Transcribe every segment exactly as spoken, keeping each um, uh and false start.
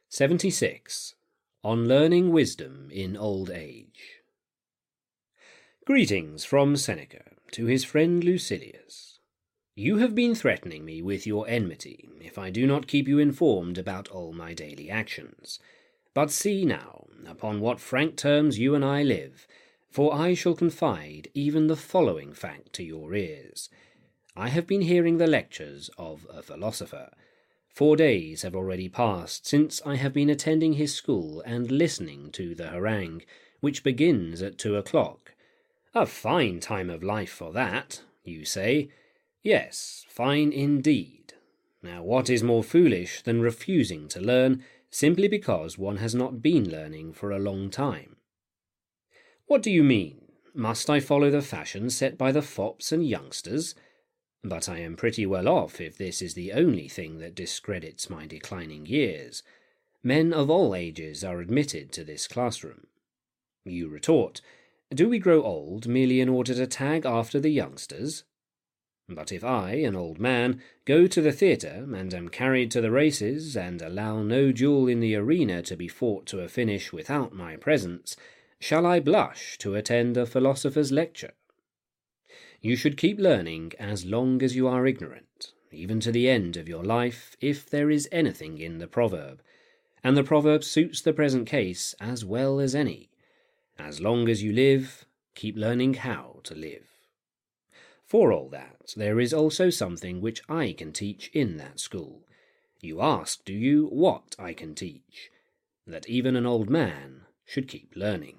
seventy-six. On Learning Wisdom in Old Age. Greetings from Seneca to his friend Lucilius. You have been threatening me with your enmity if I do not keep you informed about all my daily actions. But see now upon what frank terms you and I live, for I shall confide even the following fact to your ears. I have been hearing the lectures of a philosopher. Four days have already passed since I have been attending his school and listening to the harangue, which begins at two o'clock. A fine time of life for that, you say. Yes, fine indeed. Now what is more foolish than refusing to learn simply because one has not been learning for a long time? What do you mean? Must I follow the fashion set by the fops and youngsters? But I am pretty well off if this is the only thing that discredits my declining years. Men of all ages are admitted to this classroom. You retort, do we grow old merely in order to tag after the youngsters? But if I, an old man, go to the theatre and am carried to the races and allow no duel in the arena to be fought to a finish without my presence, shall I blush to attend a philosopher's lecture? You should keep learning as long as you are ignorant, even to the end of your life, if there is anything in the proverb. And the proverb suits the present case as well as any. As long as you live, keep learning how to live. For all that, there is also something which I can teach in that school. You ask, do you, what I can teach? That even an old man should keep learning.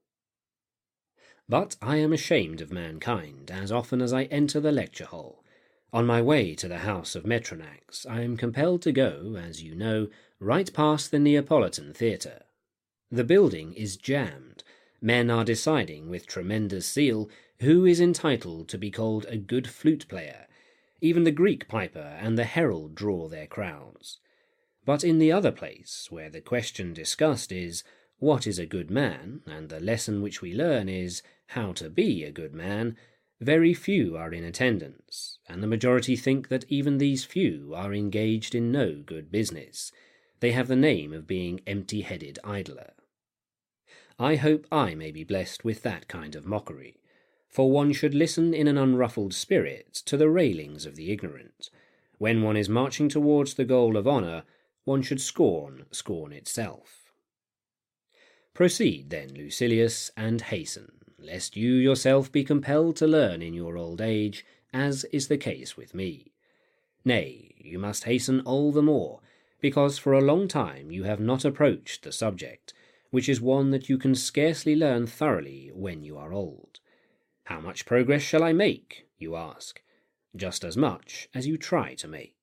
But I am ashamed of mankind as often as I enter the lecture hall. On my way to the house of Metronax, I am compelled to go, as you know, right past the Neapolitan Theatre. The building is jammed. Men are deciding with tremendous zeal who is entitled to be called a good flute player. Even the Greek piper and the herald draw their crowds. But in the other place, where the question discussed is, what is a good man, and the lesson which we learn is how to be a good man, very few are in attendance, and the majority think that even these few are engaged in no good business. They have the name of being empty-headed idler. I hope I may be blessed with that kind of mockery, for one should listen in an unruffled spirit to the railings of the ignorant. When one is marching towards the goal of honour, one should scorn scorn itself. Proceed then, Lucilius, and hasten, lest you yourself be compelled to learn in your old age, as is the case with me. Nay, you must hasten all the more, because for a long time you have not approached the subject, which is one that you can scarcely learn thoroughly when you are old. How much progress shall I make, you ask? Just as much as you try to make.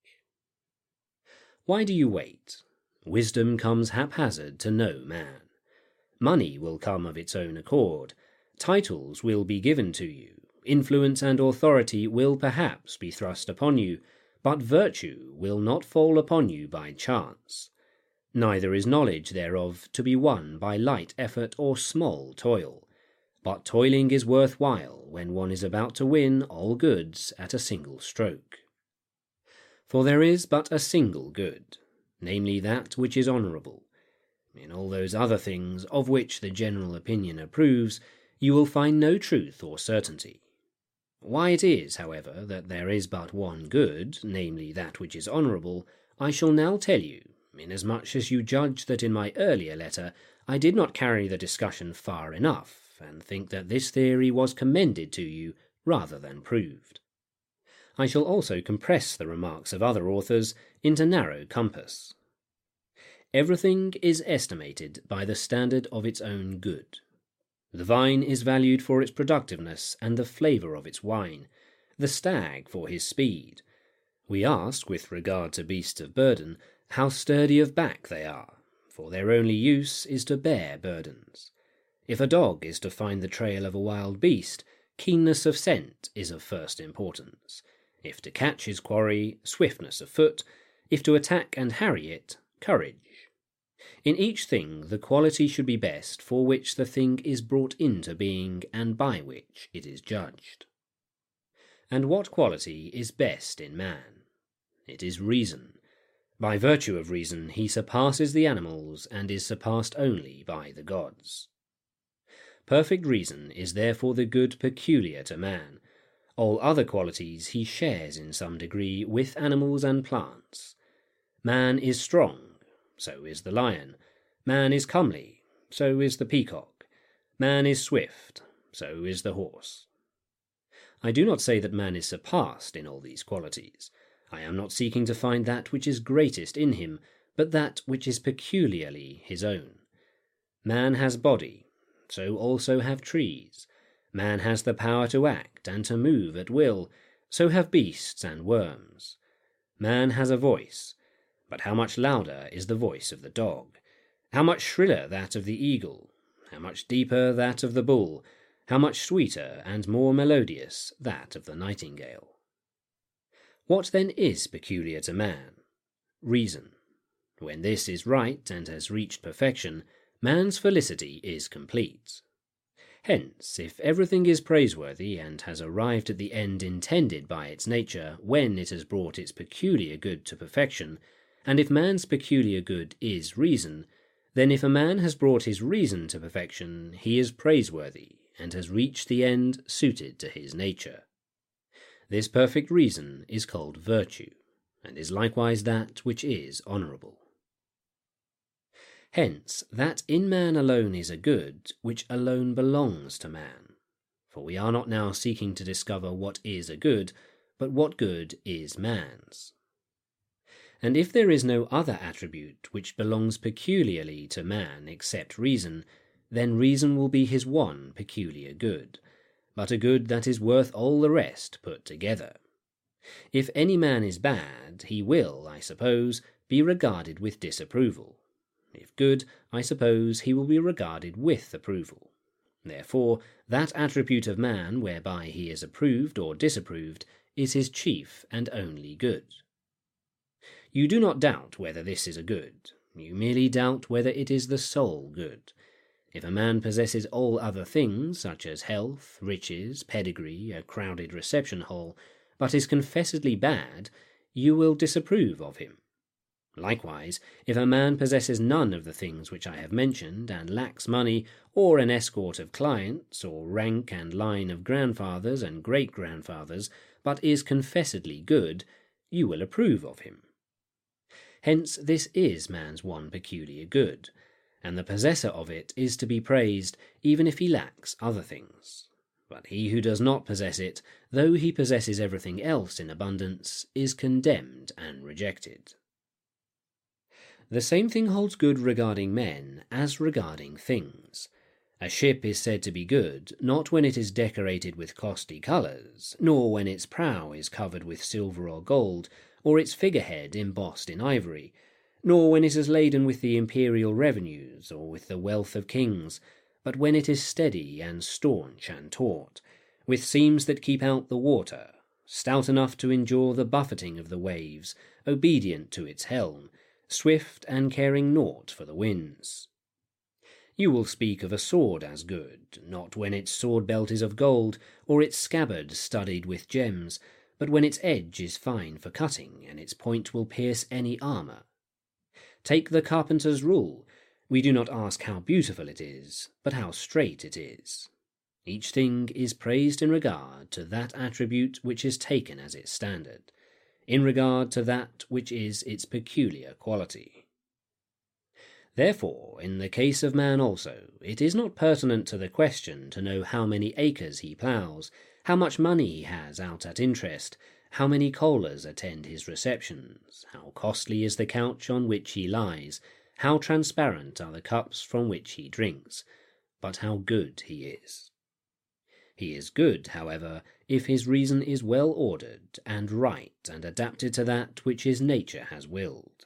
Why do you wait? Wisdom comes haphazard to no man. Money will come of its own accord. Titles will be given to you. Influence and authority will perhaps be thrust upon you, but virtue will not fall upon you by chance. Neither is knowledge thereof to be won by light effort or small toil, but toiling is worth while when one is about to win all goods at a single stroke. For there is but a single good, namely that which is honourable. In all those other things of which the general opinion approves, you will find no truth or certainty. Why it is, however, that there is but one good, namely that which is honourable, I shall now tell you, inasmuch as you judge that in my earlier letter I did not carry the discussion far enough, and think that this theory was commended to you rather than proved. I shall also compress the remarks of other authors into narrow compass. Everything is estimated by the standard of its own good. The vine is valued for its productiveness and the flavour of its wine, the stag for his speed. We ask, with regard to beasts of burden, how sturdy of back they are, for their only use is to bear burdens. If a dog is to find the trail of a wild beast, keenness of scent is of first importance. If to catch his quarry, swiftness of foot. If to attack and harry it, courage. In each thing the quality should be best for which the thing is brought into being and by which it is judged. And what quality is best in man? It is reason. By virtue of reason he surpasses the animals and is surpassed only by the gods. Perfect reason is therefore the good peculiar to man. All other qualities he shares in some degree with animals and plants. Man is strong, so is the lion. Man is comely, so is the peacock. Man is swift, so is the horse. I do not say that man is surpassed in all these qualities. I am not seeking to find that which is greatest in him, but that which is peculiarly his own. Man has body, so also have trees. Man has the power to act and to move at will, so have beasts and worms. Man has a voice, but how much louder is the voice of the dog? How much shriller that of the eagle? How much deeper that of the bull? How much sweeter and more melodious that of the nightingale? What then is peculiar to man? Reason. When this is right and has reached perfection, man's felicity is complete. Hence, if everything is praiseworthy and has arrived at the end intended by its nature when it has brought its peculiar good to perfection, and if man's peculiar good is reason, then if a man has brought his reason to perfection, he is praiseworthy and has reached the end suited to his nature. This perfect reason is called virtue, and is likewise that which is honourable. Hence, that in man alone is a good, which alone belongs to man. For we are not now seeking to discover what is a good, but what good is man's. And if there is no other attribute which belongs peculiarly to man except reason, then reason will be his one peculiar good, but a good that is worth all the rest put together. If any man is bad, he will, I suppose, be regarded with disapproval. If good, I suppose he will be regarded with approval. Therefore, that attribute of man whereby he is approved or disapproved is his chief and only good. You do not doubt whether this is a good. You merely doubt whether it is the sole good. If a man possesses all other things, such as health, riches, pedigree, a crowded reception hall, but is confessedly bad, you will disapprove of him. Likewise, if a man possesses none of the things which I have mentioned, and lacks money, or an escort of clients, or rank and line of grandfathers and great-grandfathers, but is confessedly good, you will approve of him. Hence this is man's one peculiar good, and the possessor of it is to be praised, even if he lacks other things. But he who does not possess it, though he possesses everything else in abundance, is condemned and rejected. The same thing holds good regarding men as regarding things. A ship is said to be good, not when it is decorated with costly colours, nor when its prow is covered with silver or gold, or its figurehead embossed in ivory, nor when it is laden with the imperial revenues, or with the wealth of kings, but when it is steady and staunch and taut, with seams that keep out the water, stout enough to endure the buffeting of the waves, obedient to its helm, swift and caring naught for the winds. You will speak of a sword as good, not when its sword belt is of gold, or its scabbard studded with gems, but when its edge is fine for cutting, and its point will pierce any armour. Take the carpenter's rule. We do not ask how beautiful it is, but how straight it is. Each thing is praised in regard to that attribute which is taken as its standard, in regard to that which is its peculiar quality. Therefore, in the case of man also, it is not pertinent to the question to know how many acres he ploughs, how much money he has out at interest, how many callers attend his receptions, how costly is the couch on which he lies, how transparent are the cups from which he drinks, but how good he is. He is good, however, if his reason is well ordered and right and adapted to that which his nature has willed.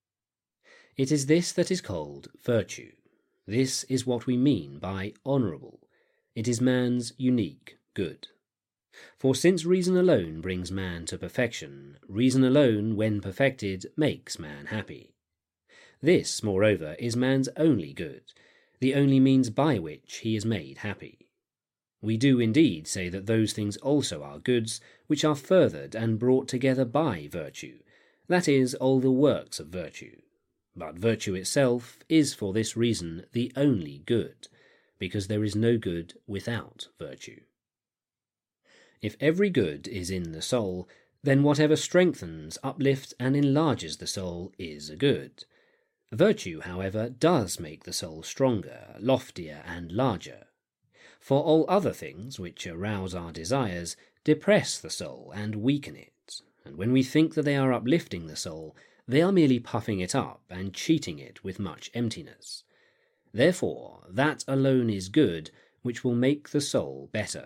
It is this that is called virtue. This is what we mean by honourable. It is man's unique good. For since reason alone brings man to perfection, reason alone, when perfected, makes man happy. This, moreover, is man's only good, the only means by which he is made happy. We do indeed say that those things also are goods which are furthered and brought together by virtue, that is, all the works of virtue. But virtue itself is for this reason the only good, because there is no good without virtue. If every good is in the soul, then whatever strengthens, uplifts, and enlarges the soul is a good. Virtue, however, does make the soul stronger, loftier, and larger. For all other things which arouse our desires depress the soul and weaken it, and when we think that they are uplifting the soul, they are merely puffing it up and cheating it with much emptiness. Therefore, that alone is good which will make the soul better.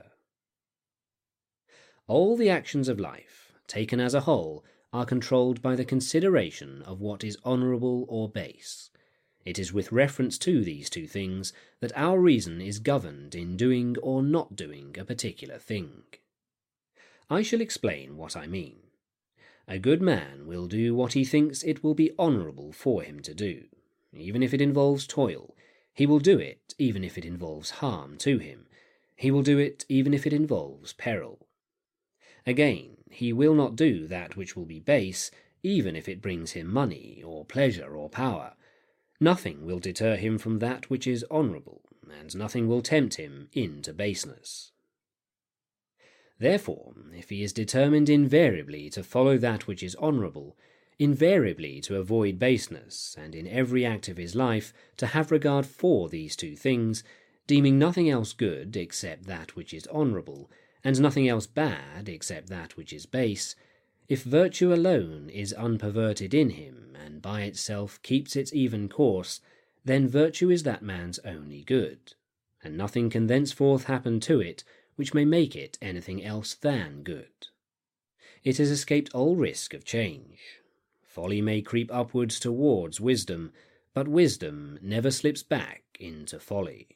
All the actions of life, taken as a whole, are controlled by the consideration of what is honourable or base. It is with reference to these two things that our reason is governed in doing or not doing a particular thing. I shall explain what I mean. A good man will do what he thinks it will be honourable for him to do. Even if it involves toil, he will do it even if it involves harm to him. He will do it even if it involves peril. Again, he will not do that which will be base, even if it brings him money, or pleasure, or power. Nothing will deter him from that which is honourable, and nothing will tempt him into baseness. Therefore, if he is determined invariably to follow that which is honourable, invariably to avoid baseness, and in every act of his life to have regard for these two things, deeming nothing else good except that which is honourable, and nothing else bad except that which is base, if virtue alone is unperverted in him, and by itself keeps its even course, then virtue is that man's only good, and nothing can thenceforth happen to it which may make it anything else than good. It has escaped all risk of change. Folly may creep upwards towards wisdom, but wisdom never slips back into folly.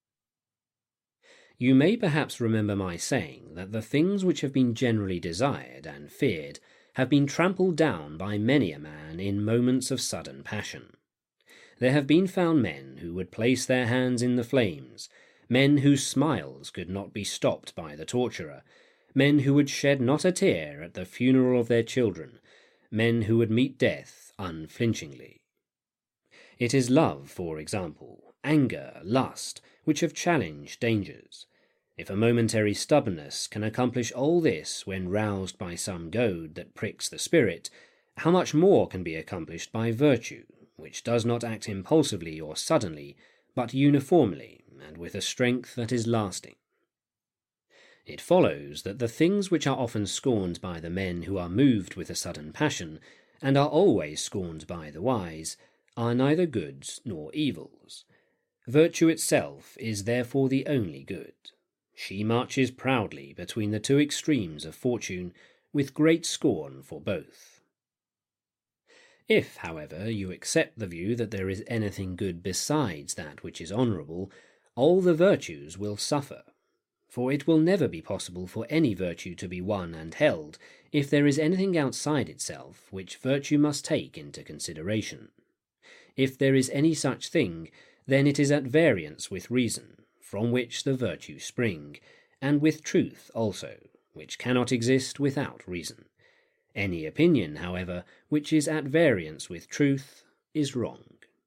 You may perhaps remember my saying that the things which have been generally desired and feared have been trampled down by many a man in moments of sudden passion. There have been found men who would place their hands in the flames, men whose smiles could not be stopped by the torturer, men who would shed not a tear at the funeral of their children, men who would meet death unflinchingly. It is love, for example, anger, lust, which have challenged dangers. If a momentary stubbornness can accomplish all this when roused by some goad that pricks the spirit, how much more can be accomplished by virtue, which does not act impulsively or suddenly, but uniformly, and with a strength that is lasting. It follows that the things which are often scorned by the men who are moved with a sudden passion, and are always scorned by the wise, are neither goods nor evils. Virtue itself is therefore the only good. She marches proudly between the two extremes of fortune, with great scorn for both. If, however, you accept the view that there is anything good besides that which is honourable, all the virtues will suffer, for it will never be possible for any virtue to be won and held if there is anything outside itself which virtue must take into consideration. If there is any such thing, then it is at variance with reason, from which the virtues spring, and with truth also, which cannot exist without reason. Any opinion, however, which is at variance with truth is wrong.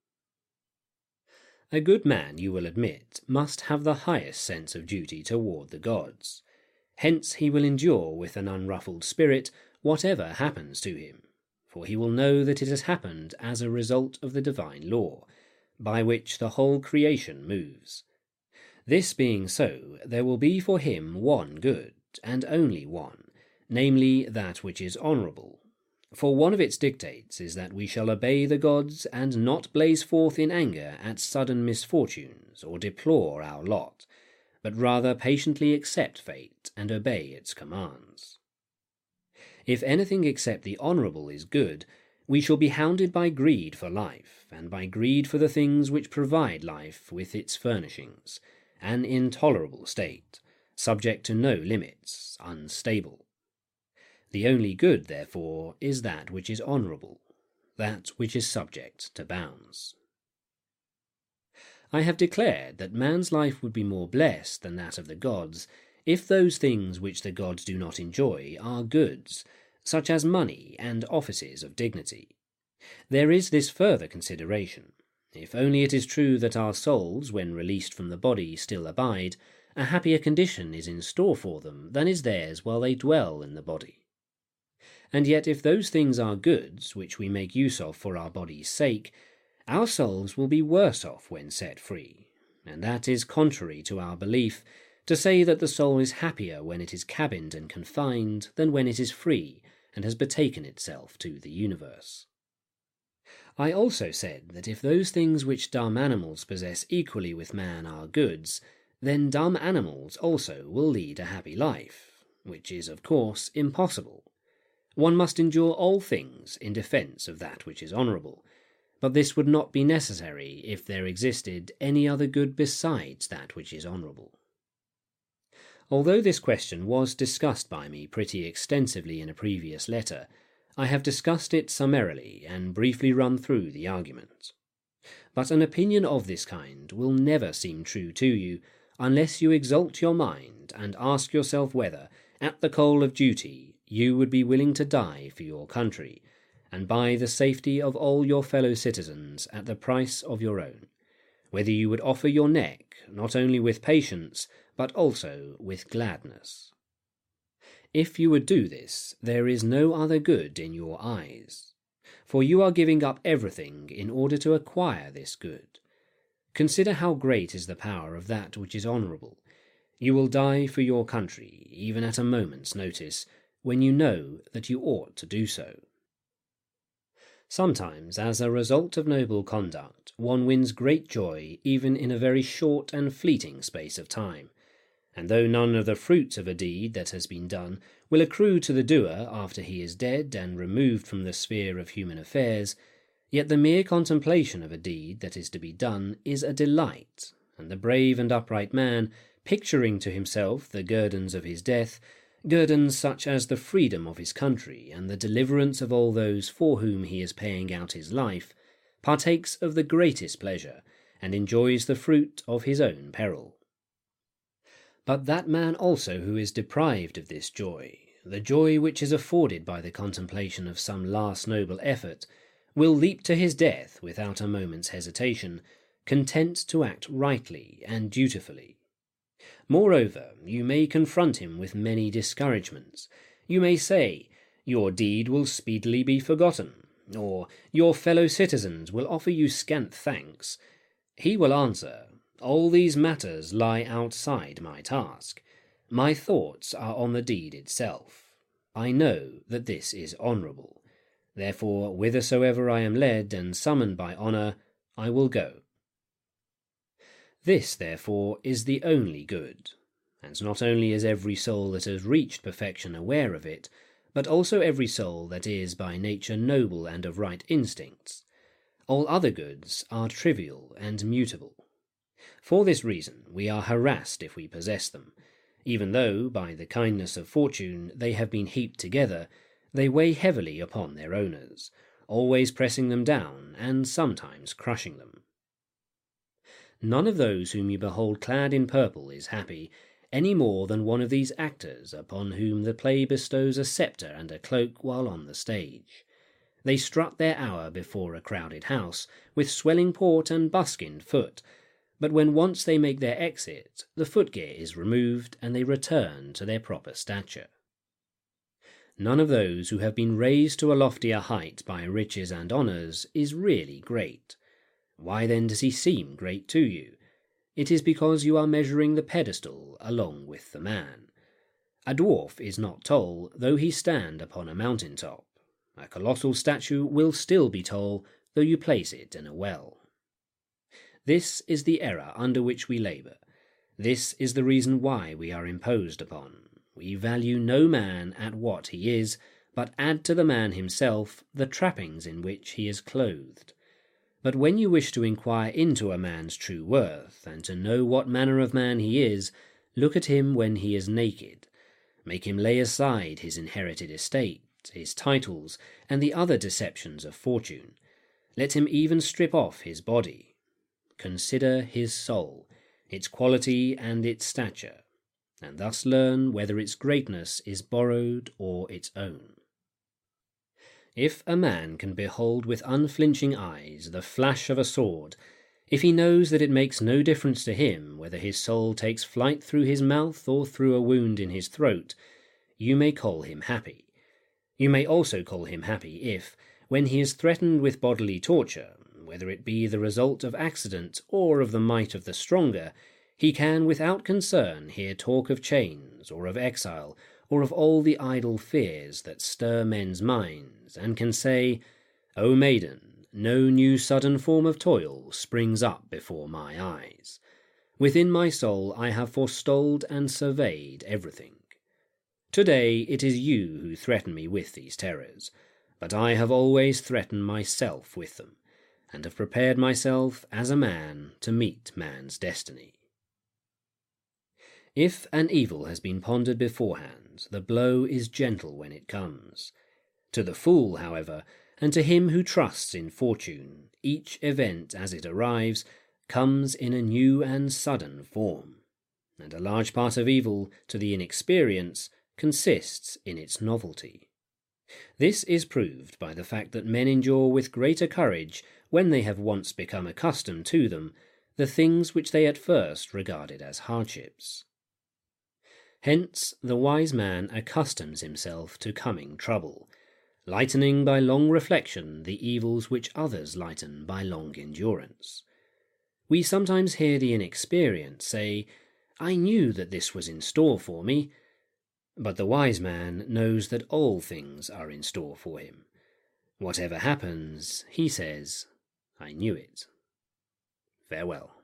A good man, you will admit, must have the highest sense of duty toward the gods. Hence he will endure with an unruffled spirit whatever happens to him, for he will know that it has happened as a result of the divine law, by which the whole creation moves. This being so, there will be for him one good, and only one, namely that which is honourable. For one of its dictates is that we shall obey the gods and not blaze forth in anger at sudden misfortunes or deplore our lot, but rather patiently accept fate and obey its commands. If anything except the honourable is good, we shall be hounded by greed for life, and by greed for the things which provide life with its furnishings, an intolerable state, subject to no limits, unstable. The only good, therefore, is that which is honourable, that which is subject to bounds. I have declared that man's life would be more blessed than that of the gods, if those things which the gods do not enjoy are goods, such as money and offices of dignity. There is this further consideration. If only it is true that our souls, when released from the body, still abide, a happier condition is in store for them than is theirs while they dwell in the body. And yet if those things are goods, which we make use of for our body's sake, our souls will be worse off when set free, and that is contrary to our belief, to say that the soul is happier when it is cabined and confined than when it is free and has betaken itself to the universe. I also said that if those things which dumb animals possess equally with man are goods, then dumb animals also will lead a happy life, which is, of course, impossible. One must endure all things in defence of that which is honourable, but this would not be necessary if there existed any other good besides that which is honourable. Although this question was discussed by me pretty extensively in a previous letter, I have discussed it summarily and briefly run through the argument. But an opinion of this kind will never seem true to you unless you exalt your mind and ask yourself whether, at the call of duty, you would be willing to die for your country, and buy the safety of all your fellow citizens at the price of your own, whether you would offer your neck not only with patience, but also with gladness. If you would do this, there is no other good in your eyes, for you are giving up everything in order to acquire this good. Consider how great is the power of that which is honourable. You will die for your country, even at a moment's notice, when you know that you ought to do so. Sometimes, as a result of noble conduct, one wins great joy even in a very short and fleeting space of time, and though none of the fruits of a deed that has been done will accrue to the doer after he is dead and removed from the sphere of human affairs, yet the mere contemplation of a deed that is to be done is a delight, and the brave and upright man, picturing to himself the guerdons of his death, guerdons such as the freedom of his country and the deliverance of all those for whom he is paying out his life, partakes of the greatest pleasure, and enjoys the fruit of his own peril. But that man also who is deprived of this joy, the joy which is afforded by the contemplation of some last noble effort, will leap to his death without a moment's hesitation, content to act rightly and dutifully. Moreover, you may confront him with many discouragements. You may say, "Your deed will speedily be forgotten," or "Your fellow citizens will offer you scant thanks." He will answer, "All these matters lie outside my task. My thoughts are on the deed itself. I know that this is honourable. Therefore, whithersoever I am led and summoned by honour, I will go." This, therefore, is the only good, and not only is every soul that has reached perfection aware of it, but also every soul that is by nature noble and of right instincts. All other goods are trivial and mutable. For this reason we are harassed if we possess them, even though, by the kindness of fortune, they have been heaped together. They weigh heavily upon their owners, always pressing them down and sometimes crushing them. None of those whom you behold clad in purple is happy, any more than one of these actors upon whom the play bestows a sceptre and a cloak while on the stage. They strut their hour before a crowded house, with swelling port and buskined foot, but when once they make their exit, the footgear is removed, and they return to their proper stature. None of those who have been raised to a loftier height by riches and honours is really great. Why then does he seem great to you? It is because you are measuring the pedestal along with the man. A dwarf is not tall, though he stand upon a mountain top. A colossal statue will still be tall, though you place it in a well. This is the error under which we labour. This is the reason why we are imposed upon. We value no man at what he is, but add to the man himself the trappings in which he is clothed. But when you wish to inquire into a man's true worth, and to know what manner of man he is, look at him when he is naked. Make him lay aside his inherited estate, his titles, and the other deceptions of fortune. Let him even strip off his body. Consider his soul, its quality and its stature, and thus learn whether its greatness is borrowed or its own. If a man can behold with unflinching eyes the flash of a sword, if he knows that it makes no difference to him whether his soul takes flight through his mouth or through a wound in his throat, you may call him happy. You may also call him happy if, when he is threatened with bodily torture, whether it be the result of accident or of the might of the stronger, he can without concern hear talk of chains, or of exile, or of all the idle fears that stir men's minds, and can say, O maiden, no new sudden form of toil springs up before my eyes. Within my soul I have forestalled and surveyed everything. Today it is you who threaten me with these terrors, but I have always threatened myself with them, and have prepared myself as a man to meet man's destiny. If an evil has been pondered beforehand, the blow is gentle when it comes. To the fool, however, and to him who trusts in fortune, each event as it arrives comes in a new and sudden form, and a large part of evil, to the inexperienced, consists in its novelty. This is proved by the fact that men endure with greater courage, when they have once become accustomed to them, the things which they at first regarded as hardships. Hence the wise man accustoms himself to coming trouble, lightening by long reflection the evils which others lighten by long endurance. We sometimes hear the inexperienced say, I knew that this was in store for me, but the wise man knows that all things are in store for him. Whatever happens, he says, I knew it. Farewell.